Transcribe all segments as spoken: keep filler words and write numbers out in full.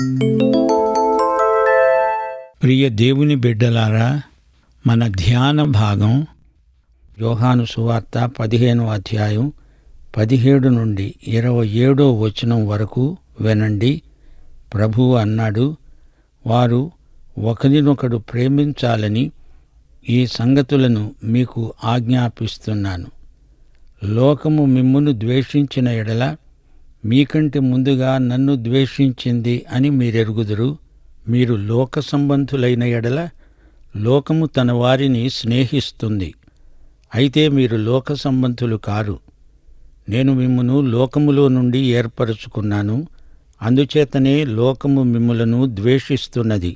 ప్రియ దేవుని బిడ్డలారా, మన ధ్యాన భాగం యోహాను సువార్త పదిహేనో అధ్యాయం పదిహేడు నుండి ఇరవై ఏడో వచనం వరకు వినండి. ప్రభువు అన్నాడు, వారు ఒకరినొకడు ప్రేమించాలని ఈ సంగతులను మీకు ఆజ్ఞాపిస్తున్నాను. లోకము మిమ్మును ద్వేషించిన ఎడల మీకంటే ముందుగా నన్ను ద్వేషించింది అని మీరెరుగుదురు. మీరు లోక సంబంధులైన ఎడల లోకము తన వారిని స్నేహిస్తుంది. అయితే మీరు లోక సంబంధులు కారు. నేను మిమ్మును లోకములో నుండి ఏర్పరచుకున్నాను. అందుచేతనే లోకము మిమ్ములను ద్వేషిస్తున్నది.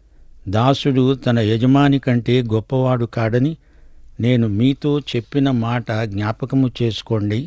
దాసుడు తన యజమాని కంటే గొప్పవాడు కాడని నేను మీతో చెప్పిన మాట జ్ఞాపకము చేసుకోండి.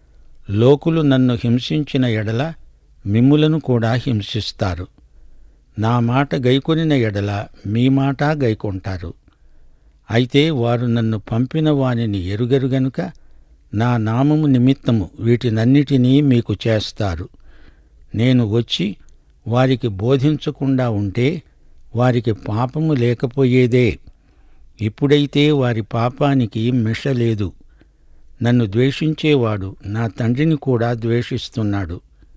లోకులు నన్ను హింసించిన ఎడల మిమ్ములను కూడా హింసిస్తారు. నా మాట గైకొనిన ఎడల మీ మాట గైకొంటారు. అయితే వారు నన్ను పంపిన వానిని ఎరుగరు గనుక నా నామము నిమిత్తము వీటినన్నిటినీ మీకు చేస్తారు. నేను వచ్చి వారికి బోధించకుండా ఉంటే వారికి పాపము లేకపోయేదే. ఇప్పుడైతే వారి పాపానికి మిష లేదు. నన్ను ద్వేషించేవాడు నా తండ్రిని కూడా ద్వేషిస్తున్నాడు.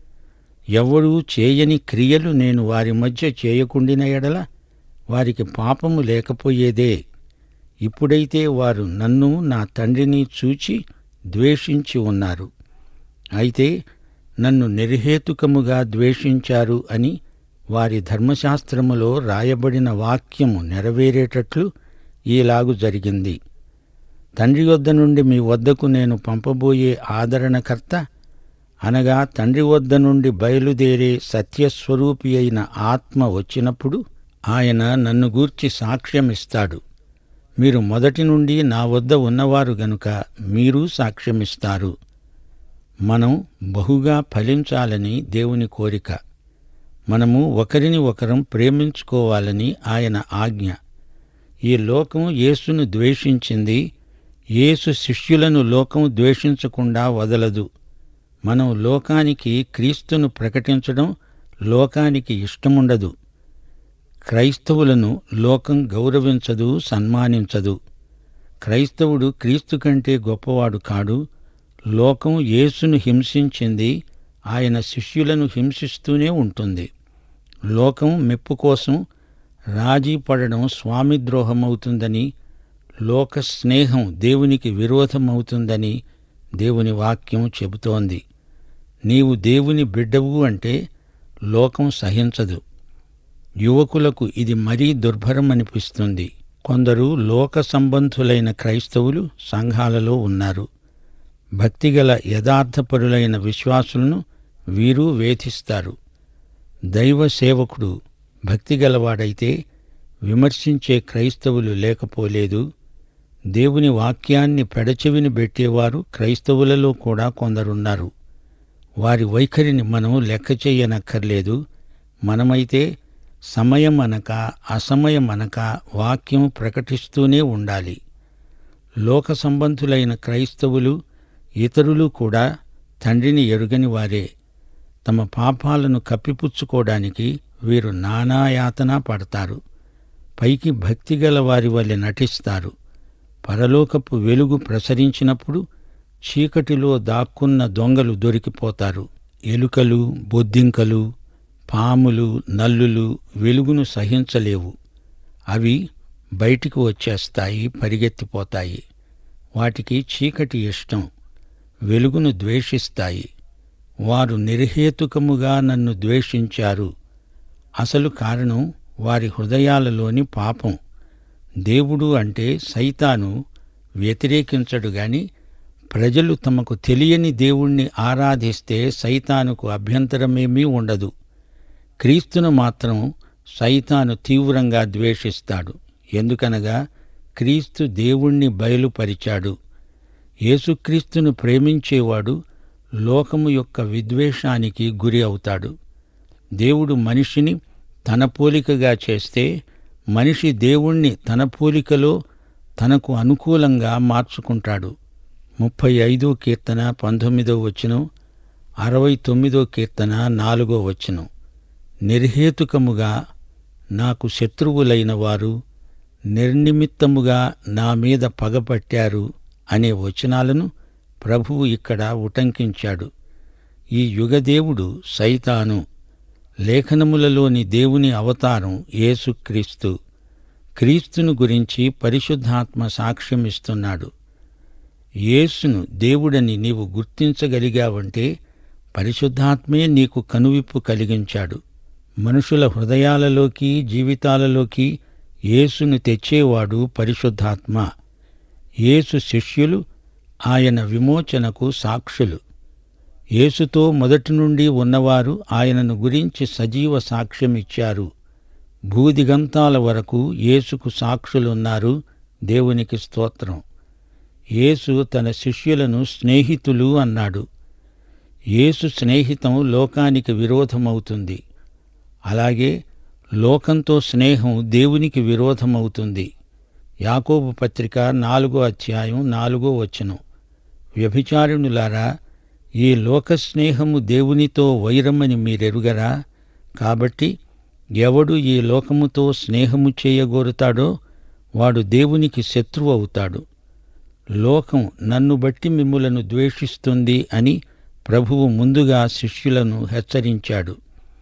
ఎవడూ చేయని క్రియలు నేను వారి మధ్య చేయకుండిన ఎడల వారికి పాపము లేకపోయేదే. ఇప్పుడైతే వారు నన్ను నా తండ్రిని చూచి ద్వేషించి ఉన్నారు. అయితే నన్ను నిర్హేతుకముగా ద్వేషించారు అని వారి ధర్మశాస్త్రములో రాయబడిన వాక్యము నెరవేరేటట్లు ఈలాగు జరిగింది. తండ్రి వద్ద నుండి మీ వద్దకు నేను పంపబోయే ఆదరణకర్త, అనగా తండ్రి వద్ద నుండి బయలుదేరే సత్యస్వరూపి అయిన ఆత్మ వచ్చినప్పుడు ఆయన నన్ను గూర్చి సాక్ష్యమిస్తాడు. మీరు మొదటి నుండి నా వద్ద ఉన్నవారు గనుక మీరు సాక్ష్యమిస్తారు. మనం బహుగా ఫలించాలని దేవుని కోరిక. మనము ఒకరిని ఒకరం ప్రేమించుకోవాలని ఆయన ఆజ్ఞ. ఈ లోకం యేసును ద్వేషించింది. యేసు శిష్యులను లోకం ద్వేషించకుండా వదలదు. మనం లోకానికి క్రీస్తును ప్రకటించడం లోకానికి ఇష్టముండదు. క్రైస్తవులను లోకం గౌరవించదు, సన్మానించదు. క్రైస్తవుడు క్రీస్తు కంటే గొప్పవాడు కాడు. లోకం యేసును హింసించింది, ఆయన శిష్యులను హింసిస్తూనే ఉంటుంది. లోకం మెప్పు కోసం రాజీ పడడం స్వామిద్రోహమవుతుందని, లోక స్నేహం దేవునికి విరోధమవుతుందని దేవుని వాక్యం చెబుతోంది. నీవు దేవుని బిడ్డవు అంటే లోకం సహించదు. యువకులకు ఇది మరీ దుర్భరమనిపిస్తుంది. కొందరు లోక సంబంధులైన క్రైస్తవులు సంఘాలలో ఉన్నారు. భక్తిగల యథార్థపరులైన విశ్వాసులను వీరు వేధిస్తారు. దైవ సేవకుడు భక్తిగలవాడైతే విమర్శించే క్రైస్తవులు లేకపోలేదు. దేవుని వాక్యాన్ని పెడచెవిని పెట్టేవారు క్రైస్తవులలో కూడా కొందరున్నారు. వారి వైఖరిని మనం లెక్క చెయ్యనక్కర్లేదు. మనమైతే సమయమనక అసమయమనక వాక్యం ప్రకటిస్తూనే ఉండాలి. లోక సంబంధులైన క్రైస్తవులు ఇతరులు కూడా తండ్రిని ఎరుగని వారే. తమ పాపాలను కప్పిపుచ్చుకోవడానికి వీరు నానాయాతన పడతారు. పైకి భక్తిగల వారి వలె నటిస్తారు. పరలోకపు వెలుగు ప్రసరించినప్పుడు చీకటిలో దాక్కున్న దొంగలు దొరికిపోతారు. ఎలుకలు, బొద్దింకలు, పాములు, నల్లులు వెలుగును సహించలేవు. అవి బయటికి వచ్చేస్తాయి, పరిగెత్తిపోతాయి. వాటికి చీకటి ఇష్టం. వెలుగును ద్వేషిస్తాయి. వారు నిర్హేతుకముగా నన్ను ద్వేషించారు. అసలు కారణం వారి హృదయాలలోని పాపం. దేవుడు అంటే సైతాను వ్యతిరేకించడు గాని ప్రజలు తమకు తెలియని దేవుణ్ణి ఆరాధిస్తే సైతానుకు అభ్యంతరమేమీ ఉండదు. క్రీస్తును మాత్రం సైతాను తీవ్రంగా ద్వేషిస్తాడు. ఎందుకనగా క్రీస్తు దేవుణ్ణి బయలుపరిచాడు. యేసుక్రీస్తును ప్రేమించేవాడు లోకము యొక్క విద్వేషానికి గురి అవుతాడు. దేవుడు మనిషిని తన పోలికగా చేస్తే మనిషి దేవుణ్ణి తన పోలికలో తనకు అనుకూలంగా మార్చుకుంటాడు. ముప్పై ఐదో కీర్తన పంతొమ్మిదో వచనం, అరవై తొమ్మిదో కీర్తన నాలుగో వచనం. నిర్హేతుకముగా నాకు శత్రువులైన వారు నిర్నిమిత్తముగా నా మీద పగపట్టారు అనే వచనాలను ప్రభువు ఇక్కడ ఉటంకించాడు. ఈ యుగదేవుడు సైతాను, లేఖనములలోని దేవుని అవతారం యేసుక్రీస్తు. క్రీస్తును గురించి పరిశుద్ధాత్మ సాక్ష్యమిస్తున్నాడు. యేసును దేవుడని నీవు గుర్తించగలిగావంటే పరిశుద్ధాత్మే నీకు కనువిప్పు కలిగించాడు. మనుషుల హృదయాలలోకి జీవితాలలోకి యేసును తెచ్చేవాడు పరిశుద్ధాత్మ. యేసు శిష్యులు ఆయన విమోచనకు సాక్షులు. యేసుతో మొదటి నుండి ఉన్నవారు ఆయనను గురించి సజీవ సాక్ష్యమిచ్చారు. భూదిగంతాల వరకు యేసుకు సాక్షులున్నారు. దేవునికి స్తోత్రం. యేసు తన శిష్యులను స్నేహితులు అన్నాడు. యేసు స్నేహితం లోకానికి విరోధమవుతుంది. అలాగే లోకంతో స్నేహం దేవునికి విరోధమవుతుంది. యాకోబు పత్రిక నాలుగో అధ్యాయం నాలుగో వచనం. వ్యభిచారిణులారా, ఈ లోక స్నేహము దేవునితో వైరమని మీరెరుగరా? కాబట్టి ఎవడు ఈ లోకముతో స్నేహము చేయగోరుతాడో వాడు దేవునికి శత్రువు అవుతాడు. లోకం నన్ను బట్టి మిమ్ములను ద్వేషిస్తుంది అని ప్రభువు ముందుగా శిష్యులను హెచ్చరించాడు.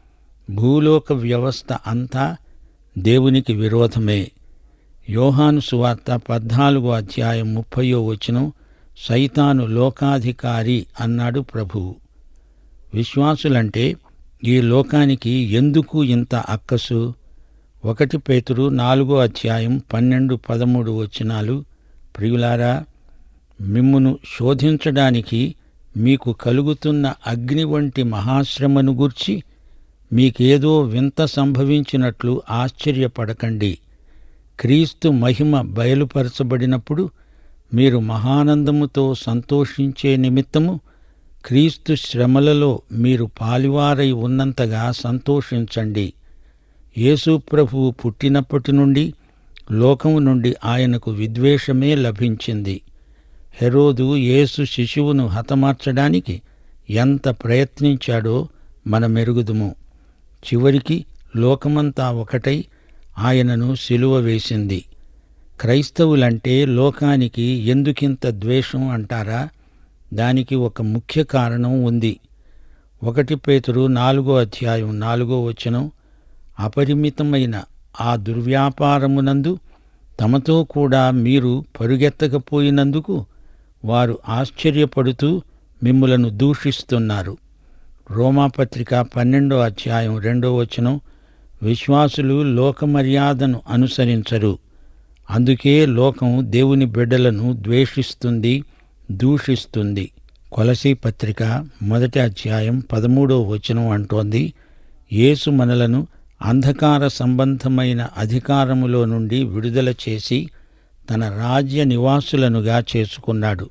భూలోక వ్యవస్థ అంతా దేవునికి విరోధమే. యోహాను సువార్త పద్నాలుగో అధ్యాయం ముప్పయో వచనం, సైతాను లోకాధికారి అన్నాడు ప్రభువు. విశ్వాసులంటే ఈ లోకానికి ఎందుకు ఇంత అక్కసు? ఒకటి పేతురు నాలుగో అధ్యాయం పన్నెండు పదమూడు వచనాలు. ప్రియులారా, మిమ్మును శోధించడానికి మీకు కలుగుతున్న అగ్ని వంటి మహాశ్రమను గూర్చి మీకేదో వింత సంభవించినట్లు ఆశ్చర్యపడకండి. క్రీస్తు మహిమ బయలుపరచబడినప్పుడు మీరు మహానందముతో సంతోషించే నిమిత్తము క్రీస్తు శ్రమలలో మీరు పాలివారై ఉన్నంతగా సంతోషించండి. యేసు ప్రభువు పుట్టినప్పటి నుండి లోకము నుండి ఆయనకు విద్వేషమే లభించింది. హెరోదు యేసు శిశువును హతమార్చడానికి ఎంత ప్రయత్నించాడో మనమెరుగుదుము. చివరికి లోకమంతా ఒకటై ఆయనను సిలువ వేసింది. క్రైస్తవులంటే లోకానికి ఎందుకింత ద్వేషం అంటారా? దానికి ఒక ముఖ్య కారణం ఉంది. ఒకటి పేతురు నాలుగో అధ్యాయం నాలుగో వచనం, అపరిమితమైన ఆ దుర్వ్యాపారమునందు తమతో కూడా మీరు పరుగెత్తకపోయినందుకు వారు ఆశ్చర్యపడుతూ మిమ్ములను దూషిస్తున్నారు. రోమాపత్రిక పన్నెండో అధ్యాయం రెండో వచనం, విశ్వాసులు లోకమర్యాదను అనుసరించరు. అందుకే లోకం దేవుని బిడ్డలను ద్వేషిస్తుంది, దూషిస్తుంది. కొలసీ పత్రిక మొదటి అధ్యాయం పదమూడో వచనం అంటోంది, యేసు మనలను అంధకార సంబంధమైన అధికారములో నుండి విడుదల చేసి తన రాజ్య నివాసులనుగా చేసుకున్నాడు.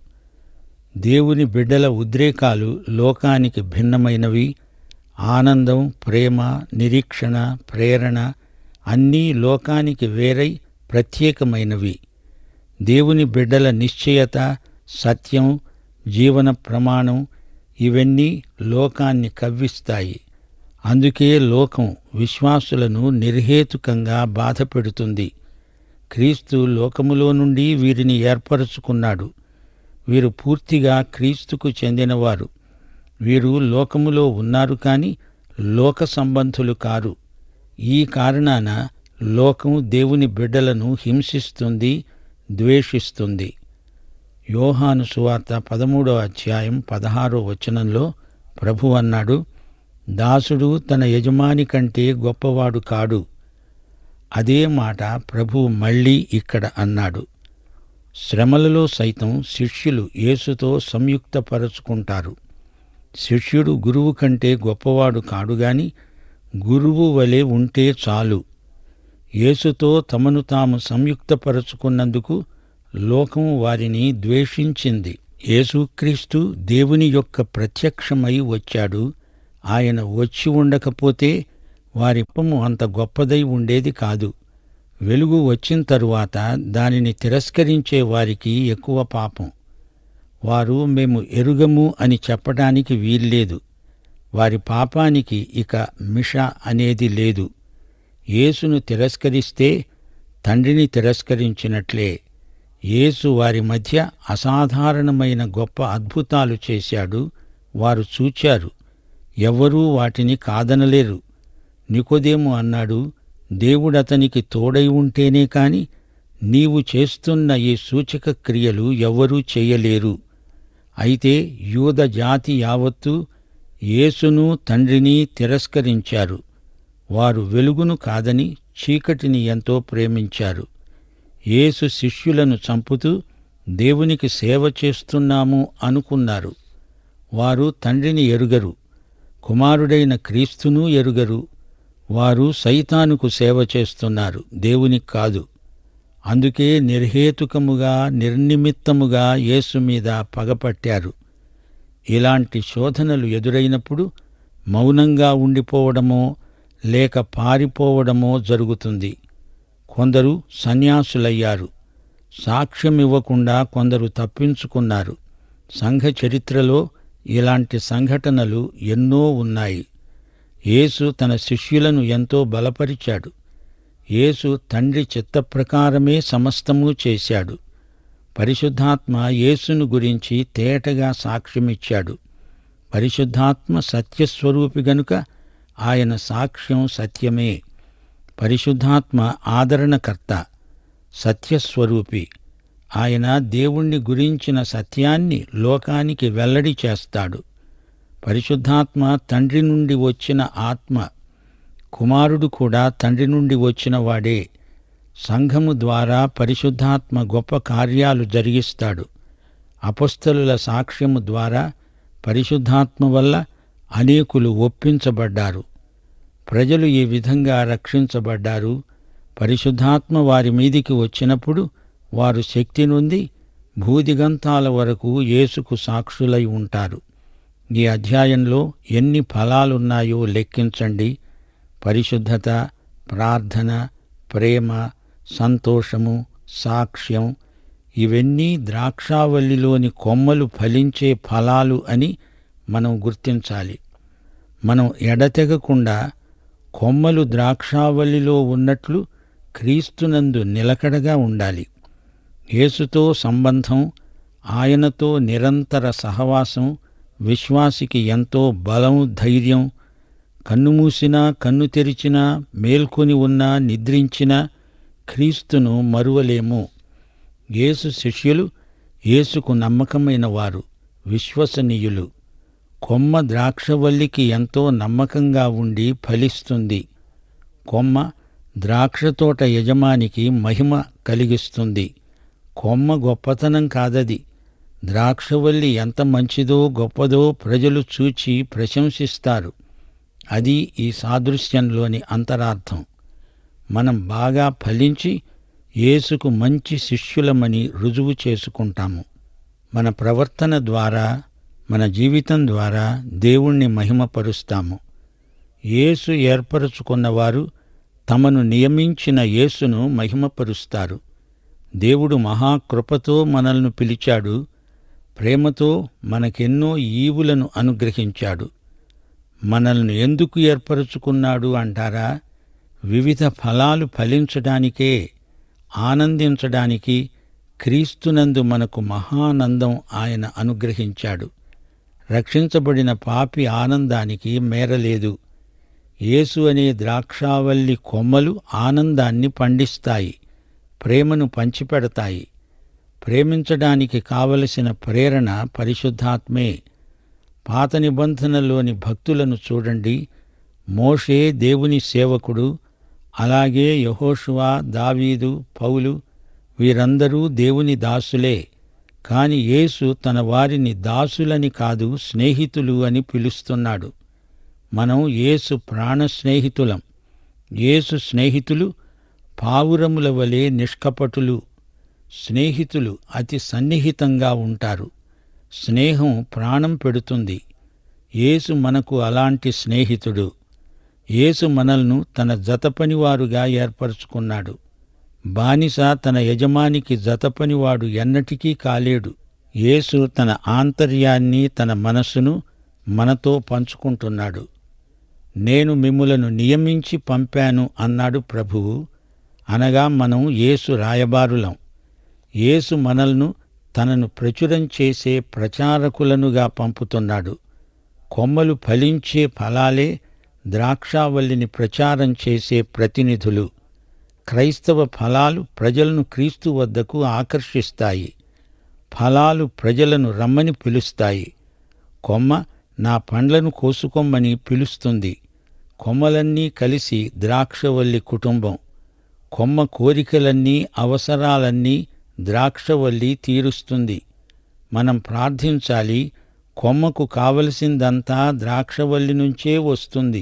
దేవుని బిడ్డల ఉద్రేకాలు లోకానికి భిన్నమైనవి. ఆనందం, ప్రేమ, నిరీక్షణ, ప్రేరణ అన్నీ లోకానికి వేరై ప్రత్యేకమైనవి. దేవుని బిడ్డల నిశ్చయత, సత్యం, జీవన ప్రమాణం ఇవన్నీ లోకాన్ని కవ్విస్తాయి. అందుకే లోకం విశ్వాసులను నిర్హేతుకంగా బాధపెడుతుంది. క్రీస్తు లోకములో నుండి వీరిని ఏర్పరచుకున్నాడు. వీరు పూర్తిగా క్రీస్తుకు చెందినవారు. వీరు లోకములో ఉన్నారు కాని లోక సంబంధులు కారు. ఈ కారణాన లోకం దేవుని బిడ్డలను హింసిస్తుంది, ద్వేషిస్తుంది. యోహాను సువార్త పదమూడో అధ్యాయం పదహారో వచనంలో ప్రభు అన్నాడు, దాసుడు తన యజమాని కంటే గొప్పవాడు కాడు. అదే మాట ప్రభు మళ్ళీ ఇక్కడ అన్నాడు. శ్రమలలో సైతం శిష్యులు యేసుతో సంయుక్తపరచుకుంటారు. శిష్యుడు గురువు కంటే గొప్పవాడు కాడుగాని గురువు వలె ఉంటే చాలు. యేసుతో తమను తాము సంయుక్తపరచుకున్నందుకు లోకం వారిని ద్వేషించింది. యేసుక్రీస్తు దేవుని యొక్క ప్రత్యక్షమై వచ్చాడు. ఆయన వచ్చి ఉండకపోతే వారి పాపము అంత గొప్పదై ఉండేది కాదు. వెలుగు వచ్చిన తరువాత దానిని తిరస్కరించే వారికి ఎక్కువ పాపం. వారు మేము ఎరుగము అని చెప్పడానికి వీల్లేదు. వారి పాపానికి ఇక మిష అనేది లేదు. యేసును తిరస్కరిస్తే తండ్రిని తిరస్కరించినట్లే. యేసు వారి మధ్య అసాధారణమైన గొప్ప అద్భుతాలు చేశాడు. వారు చూచారు. ఎవ్వరూ వాటిని కాదనలేరు. నికోదేము అన్నాడు, దేవుడతనికి తోడై ఉంటేనే కాని నీవు చేస్తున్న ఈ సూచక క్రియలు ఎవ్వరూ చెయ్యలేరు. అయితే యూద జాతి యావత్తూ యేసును తండ్రిని తిరస్కరించారు. వారు వెలుగును కాదని చీకటిని ఎంతో ప్రేమించారు. యేసు శిష్యులను చంపుతూ దేవునికి సేవ చేస్తున్నాము అనుకున్నారు. వారు తండ్రిని ఎరుగరు, కుమారుడైన క్రీస్తును ఎరుగరు. వారు సైతానుకు సేవ చేస్తున్నారు, దేవునికి కాదు. అందుకే నిర్హేతుకముగా నిర్నిమిత్తముగా యేసు మీద పగపట్టారు. ఇలాంటి శోధనలు ఎదురైనప్పుడు మౌనంగా ఉండిపోవడమో లేక పారిపోవడమో జరుగుతుంది. కొందరు సన్యాసులయ్యారు. సాక్ష్యమివ్వకుండా కొందరు తప్పించుకున్నారు. సంఘ చరిత్రలో ఇలాంటి సంఘటనలు ఎన్నో ఉన్నాయి. యేసు తన శిష్యులను ఎంతో బలపరిచాడు. యేసు తండ్రి చిత్తప్రకారమే సమస్తమూ చేశాడు. పరిశుద్ధాత్మ యేసును గురించి తేటగా సాక్ష్యమిచ్చాడు. పరిశుద్ధాత్మ సత్యస్వరూపి గనుక ఆయన సాక్ష్యం సత్యమే. పరిశుద్ధాత్మ ఆదరణకర్త, సత్యస్వరూపి. ఆయన దేవుణ్ణి గురించిన సత్యాన్ని లోకానికి వెల్లడి చేస్తాడు. పరిశుద్ధాత్మ తండ్రి నుండి వచ్చిన ఆత్మ. కుమారుడు కూడా తండ్రి నుండి వచ్చిన వాడే. సంఘము ద్వారా పరిశుద్ధాత్మ గొప్ప కార్యాలు జరిగిస్తాడు. అపొస్తలుల సాక్ష్యము ద్వారా పరిశుద్ధాత్మ వల్ల అనేకులు ఒప్పించబడ్డారు. ప్రజలు ఈ విధంగా రక్షించబడ్డారు. పరిశుద్ధాత్మ వారి మీదికి వచ్చినప్పుడు వారు శక్తి నొంది భూదిగంతాల వరకు యేసుకు సాక్షులై ఉంటారు. ఈ అధ్యాయంలో ఎన్ని ఫలాలున్నాయో లెక్కించండి. పరిశుద్ధత, ప్రార్థన, ప్రేమ, సంతోషము, సాక్ష్యం ఇవన్నీ ద్రాక్షావల్లిలోని కొమ్మలు ఫలించే ఫలాలు అని మనం గుర్తించాలి. మనం ఎడతెగకుండా కొమ్మలు ద్రాక్షావల్లిలో ఉన్నట్లు క్రీస్తునందు నిలకడగా ఉండాలి. యేసుతో సంబంధం, ఆయనతో నిరంతర సహవాసం విశ్వాసికి ఎంతో బలం, ధైర్యం. కన్ను మూసినా కన్ను తెరిచినా, మేల్కొని ఉన్నా నిద్రించినా క్రీస్తును మరువలేము. యేసు శిష్యులు యేసుకు నమ్మకమైన వారు, విశ్వసనీయులు. కొమ్మ ద్రాక్షవల్లికి ఎంతో నమ్మకంగా ఉండి ఫలిస్తుంది. కొమ్మ ద్రాక్షతోట యజమానికి మహిమ కలిగిస్తుంది. కొమ్మ గొప్పతనం కాదది. ద్రాక్షవల్లి ఎంత మంచిదో గొప్పదో ప్రజలు చూచి ప్రశంసిస్తారు. అది ఈ సాదృశ్యంలోని అంతరార్థం. మనం బాగా ఫలించి యేసుకు మంచి శిష్యులమని రుజువు చేసుకుంటాము. మన ప్రవర్తన ద్వారా, మన జీవితం ద్వారా దేవుణ్ణి మహిమపరుస్తాము. యేసు ఏర్పరచుకున్నవారు తమను నియమించిన యేసును మహిమపరుస్తారు. దేవుడు మహాకృపతో మనల్ని పిలిచాడు. ప్రేమతో మనకెన్నో ఈవులను అనుగ్రహించాడు. మనల్ని ఎందుకు ఏర్పరచుకున్నాడు అంటారా? వివిధ ఫలాలు ఫలించడానికే, ఆనందించడానికి. క్రీస్తునందు మనకు మహానందం ఆయన అనుగ్రహించాడు. రక్షించబడిన పాపి ఆనందానికి మేరలేదు. యేసు అనే ద్రాక్షావల్లి కొమ్మలు ఆనందాన్ని పండిస్తాయి, ప్రేమను పంచిపెడతాయి. ప్రేమించడానికి కావలసిన ప్రేరణ పరిశుద్ధాత్మే. పాత నిబంధనలోని భక్తులను చూడండి. మోషే దేవుని సేవకుడు, అలాగే యెహోషువ, దావీదు, పౌలు వీరందరూ దేవుని దాసులే. కాని యేసు తన వారిని దాసులని కాదు, స్నేహితులు అని పిలుస్తున్నాడు. మనం యేసు ప్రాణ స్నేహితులం. యేసు స్నేహితులు పావురముల వలె నిష్కపటులు. స్నేహితులు అతి సన్నిహితంగా ఉంటారు. స్నేహం ప్రాణం పెడుతుంది. యేసు మనకు అలాంటి స్నేహితుడు. యేసు మనల్ని తన జతపనివారుగా ఏర్పరచుకున్నాడు. బానిస తన యజమానికి జతపనివాడు ఎన్నటికీ కాలేడు. యేసు తన ఆంతర్యాన్ని, తన మనస్సును మనతో పంచుకుంటున్నాడు. నేను మిమ్ములను నియమించి పంపాను అన్నాడు ప్రభువు. అనగా మనం యేసు రాయబారులం. యేసు మనల్ను తనను ప్రచురం చేసే ప్రచారకులనుగా పంపుతున్నాడు. కొమ్మలు ఫలించే ఫలాలే ద్రాక్షావల్లిని ప్రచారం చేసే ప్రతినిధులు. క్రైస్తవ ఫలాలు ప్రజలను క్రీస్తు వద్దకు ఆకర్షిస్తాయి. ఫలాలు ప్రజలను రమ్మని పిలుస్తాయి. కొమ్మ నా పండ్లను కోసుకొమ్మని పిలుస్తుంది. కొమ్మలన్నీ కలిసి ద్రాక్షవల్లి కుటుంబం. కొమ్మ కోరికలన్నీ, అవసరాలన్నీ ద్రాక్షవల్లి తీరుస్తుంది. మనం ప్రార్థించాలి. కొమ్మకు కావలసిందంతా ద్రాక్షవల్లి నుంచే వస్తుంది.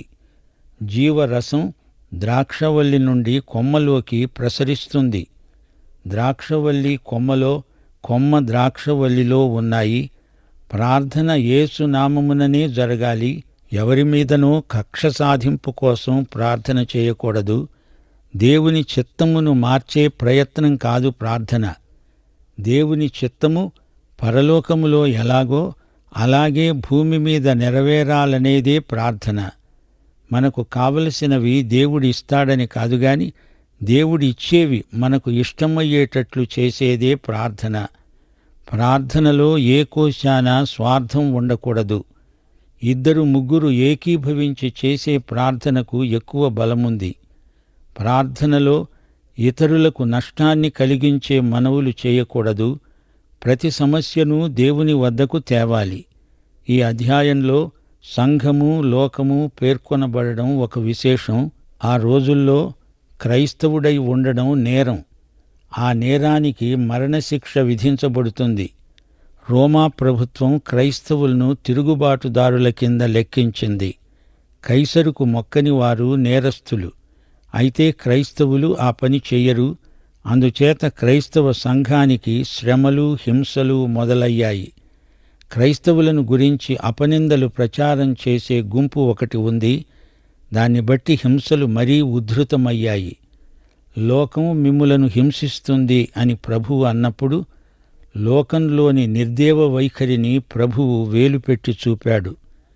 జీవరసం ద్రాక్షవల్లి నుండి కొమ్మలోకి ప్రసరిస్తుంది. ద్రాక్షవల్లి కొమ్మలో, కొమ్మ ద్రాక్షవల్లిలో ఉన్నాయి. ప్రార్థన యేసు నామముననే జరగాలి. ఎవరి మీదనో కక్ష సాధింపు కోసం ప్రార్థన చేయకూడదు. దేవుని చిత్తమును మార్చే ప్రయత్నం కాదు ప్రార్థన. దేవుని చిత్తము పరలోకములో ఎలాగో అలాగే భూమి మీద నెరవేరాలనేదే ప్రార్థన. మనకు కావలసినవి దేవుడి ఇస్తాడని కాదుగాని దేవుడి ఇచ్చేవి మనకు ఇష్టమయ్యేటట్లు చేసేదే ప్రార్థన. ప్రార్థనలో ఏ కోశాన స్వార్థం ఉండకూడదు. ఇద్దరు ముగ్గురు ఏకీభవించి చేసే ప్రార్థనకు ఎక్కువ బలముంది. ప్రార్థనలో ఇతరులకు నష్టాన్ని కలిగించే మనవులు చేయకూడదు. ప్రతి సమస్యను దేవుని వద్దకు తేవాలి. ఈ అధ్యాయంలో సంఘము, లోకము పేర్కొనబడడం ఒక విశేషం. ఆ రోజుల్లో క్రైస్తవుడై ఉండడం నేరం. ఆ నేరానికి మరణశిక్ష విధించబడుతుంది. రోమా ప్రభుత్వం క్రైస్తవులను తిరుగుబాటుదారుల కింద లెక్కించింది. కైసరుకు మొక్కని వారు నేరస్తులు. అయితే క్రైస్తవులు ఆ పని చెయ్యరు. అందుచేత క్రైస్తవ సంఘానికి శ్రమలు, హింసలు మొదలయ్యాయి. క్రైస్తవులను గురించి అపనిందలు ప్రచారం చేసే గుంపు ఒకటి ఉంది. దాన్ని బట్టి హింసలు మరీ ఉద్ధృతమయ్యాయి. లోకం మిమ్ములను హింసిస్తుంది అని ప్రభువు అన్నప్పుడు లోకంలోని నిర్దేవ వైఖరిని ప్రభువు వేలుపెట్టి చూపాడు.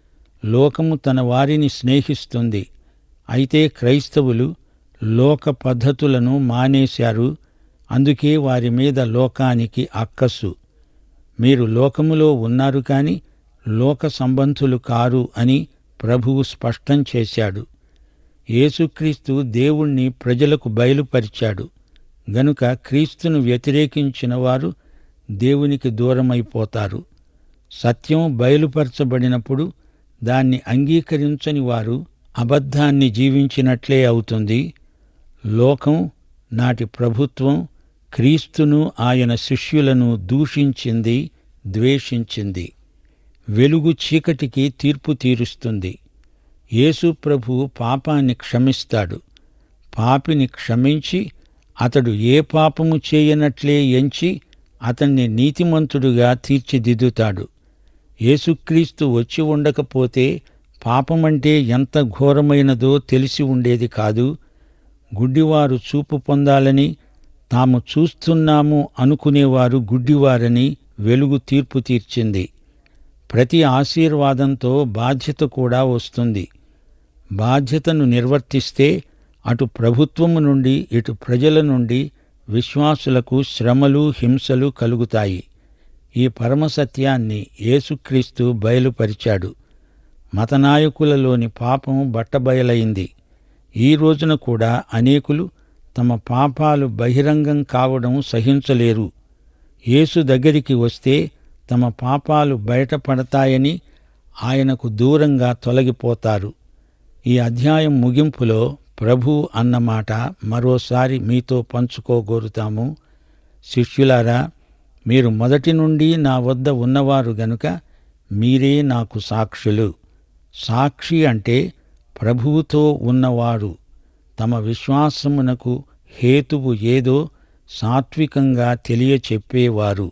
లోకము తన వారిని స్నేహిస్తుంది. అయితే క్రైస్తవులు లోక పద్ధతులను మానేశారు. అందుకే వారి మీద లోకానికి అక్కసు. మీరు లోకములో ఉన్నారు కాని లోక సంబంధులు కారు అని ప్రభువు స్పష్టం చేశాడు. యేసుక్రీస్తు దేవుణ్ణి ప్రజలకు బయలుపరిచాడు గనుక క్రీస్తును వ్యతిరేకించిన వారు దేవునికి దూరమైపోతారు. సత్యం బయలుపరచబడినప్పుడు దాన్ని అంగీకరించని వారు అబద్ధాన్ని జీవించినట్లే అవుతుంది. లోకం, నాటి ప్రభుత్వం క్రీస్తును, ఆయన శిష్యులను దూషించింది, ద్వేషించింది. వెలుగు చీకటికి తీర్పు తీరుస్తుంది. యేసు ప్రభువు పాపాన్ని క్షమిస్తాడు. పాపిని క్షమించి అతడు ఏ పాపము చేయనట్లే ఎంచి అతన్ని నీతిమంతుడుగా తీర్చిదిద్దుతాడు. యేసుక్రీస్తు వచ్చి ఉండకపోతే పాపమంటే ఎంత ఘోరమైనదో తెలిసి ఉండేది కాదు. గుడ్డివారు చూపు పొందాలని, తాము చూస్తున్నాము అనుకునేవారు గుడ్డివారని వెలుగు తీర్పు తీర్చింది. ప్రతి ఆశీర్వాదంతో బాధ్యత కూడా వస్తుంది. బాధ్యతను నిర్వర్తిస్తే అటు ప్రభుత్వము నుండి ఇటు ప్రజల నుండి విశ్వాసులకు శ్రమలు, హింసలు కలుగుతాయి. ఈ పరమసత్యాన్ని యేసుక్రీస్తు బయలుపరిచాడు. మతనాయకులలోని పాపం బట్టబయలైంది. ఈ రోజున కూడా అనేకులు తమ పాపాలు బహిరంగం కావడం సహించలేరు. యేసు దగ్గరికి వస్తే తమ పాపాలు బయటపడతాయని ఆయనకు దూరంగా తొలగిపోతారు. ఈ అధ్యాయం ముగింపులో ప్రభు అన్నమాట మరోసారి మీతో పంచుకోగోరుతాము. శిష్యులారా, మీరు మొదటి నుండి నా వద్ద ఉన్నవారు గనుక మీరే నాకు సాక్షులు. సాక్షి అంటే ప్రభువుతో ఉన్నవారు. తమ విశ్వాసమునకు హేతువు ఏదో సాత్వికంగా తెలియచెప్పేవారు.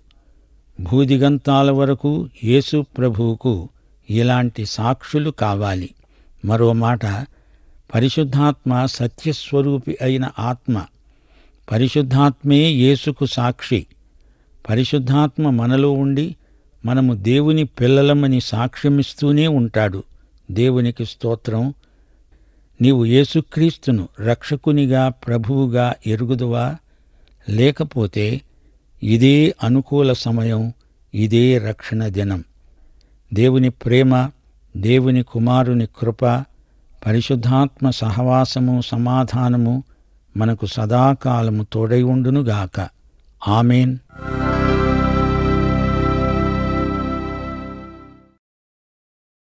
భూదిగంతాల వరకు యేసు ప్రభువుకు ఇలాంటి సాక్షులు కావాలి. మరో మాట, పరిశుద్ధాత్మ సత్యస్వరూపి అయిన ఆత్మ. పరిశుద్ధాత్మే యేసుకు సాక్షి. పరిశుద్ధాత్మ మనలో ఉండి మనము దేవుని పిల్లలమని సాక్ష్యమిస్తూనే ఉంటాడు. దేవునికి స్తోత్రం. నీవు యేసుక్రీస్తును రక్షకునిగా, ప్రభువుగా ఎరుగుదువా? లేకపోతే ఇదే అనుకూల సమయం, ఇదే రక్షణ దినం. దేవుని ప్రేమ, దేవుని కుమారుని కృప, పరిశుద్ధాత్మ సహవాసము, సమాధానము మనకు సదాకాలము తోడై ఉండునుగాక. ఆమేన్.